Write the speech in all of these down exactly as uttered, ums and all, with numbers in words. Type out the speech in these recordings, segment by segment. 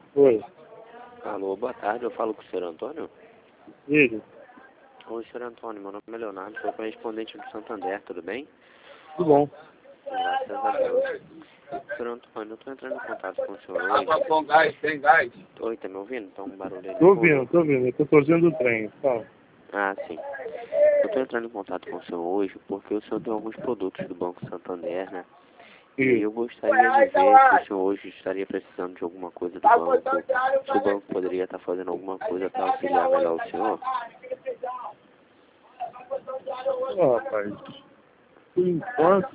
Oi. Alô, boa tarde, eu falo com o senhor Antônio? Diga. Oi, senhor Antônio, meu nome é Leonardo, sou correspondente do Santander, tudo bem? Tudo bom. Graças a Deus. Senhor Antônio, eu estou entrando em contato com o senhor hoje. Água com gás, tem gás. Oi, tá me ouvindo? Tá um barulho aí no Tô fundo? ouvindo, tô ouvindo. Eu tô torcendo o trem. Fala. Ah, sim. Eu estou entrando em contato com o senhor hoje porque o senhor tem alguns produtos do Banco Santander, né? E aí eu gostaria de ver se o senhor hoje estaria precisando de alguma coisa do banco, se o banco poderia estar fazendo alguma coisa para auxiliar melhor o senhor. Ó, rapaz. Por enquanto,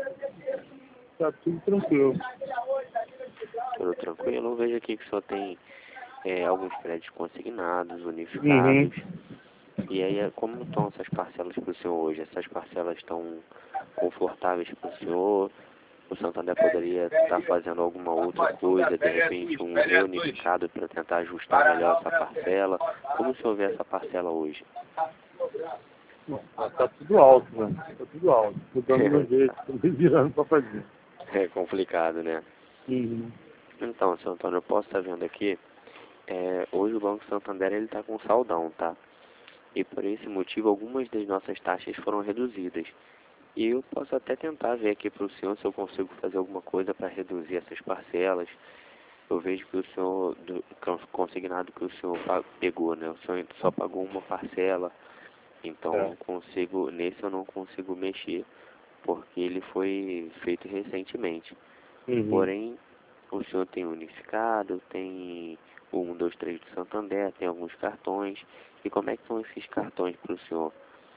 tá tudo tranquilo. Tudo tranquilo? Eu vejo aqui que o senhor tem é, alguns créditos consignados, unificados. Uhum. E aí, como estão essas parcelas para o senhor hoje? Essas parcelas estão confortáveis para o senhor? O Santander poderia estar fazendo alguma outra coisa, de repente um reunificado para tentar ajustar melhor essa parcela? Como o senhor vê essa parcela hoje? Bom, tá tudo alto, né? Tá tudo alto. Mudando meu jeito, tô me virando pra fazer. É complicado, né? Uhum. Então, senhor Antônio, eu posso estar vendo aqui, é, hoje o Banco Santander ele está com saldão, tá? E por esse motivo algumas das nossas taxas foram reduzidas. E eu posso até tentar ver aqui para o senhor se eu consigo fazer alguma coisa para reduzir essas parcelas. Eu vejo que o senhor, do consignado que o senhor pegou, né? O senhor só pagou uma parcela, então eu É. não consigo, nesse eu não consigo mexer, porque ele foi feito recentemente. Uhum. Porém, o senhor tem unificado, tem o um, dois, três do Santander, tem alguns cartões. E como é que são esses cartões para o senhor?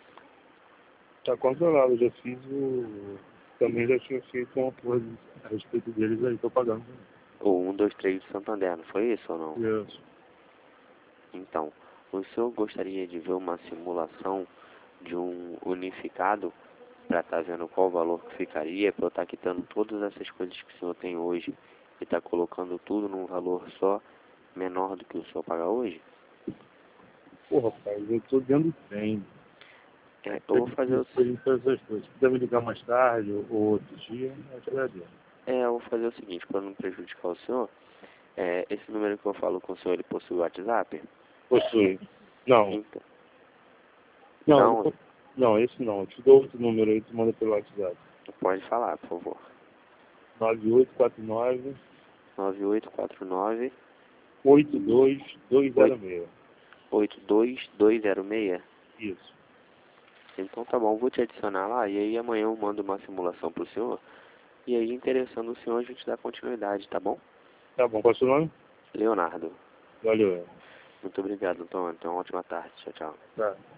Tá controlado. Eu já fiz o... Também já tinha feito uma coisa a respeito deles aí, tô pagando. O um, dois, três do Santander, não foi isso ou não? Isso. Então, o senhor gostaria de ver uma simulação de um unificado para estar vendo qual o valor que ficaria, para eu estar quitando todas essas coisas que o senhor tem hoje e estar colocando tudo num valor só, menor do que o senhor paga hoje? Pô, rapaz, eu tô dentro do trem. É, eu É vou fazer o, difícil pra gente fazer essas coisas. Se puder me ligar mais tarde ou ou outro dia, eu te agradeço. é, eu vou fazer o seguinte, para não prejudicar o senhor, é, esse número que eu falo com o senhor, ele possui o WhatsApp? Possui. Não. Então, Não, não, não, não, esse não. Eu te dou outro número aí, tu manda pelo WhatsApp. pode falar, por favor. nove oito quatro nove, nove oito quatro nove, oito dois dois zero seis. oito dois dois zero seis. Isso. Então tá bom, vou te adicionar lá e aí amanhã eu mando uma simulação pro senhor. E aí, interessando o senhor, a gente dá continuidade, tá bom? Tá bom, qual é o seu nome? Leonardo. Valeu. Muito obrigado, Antônio. Então, ótima tarde. Tchau, tchau. Tá.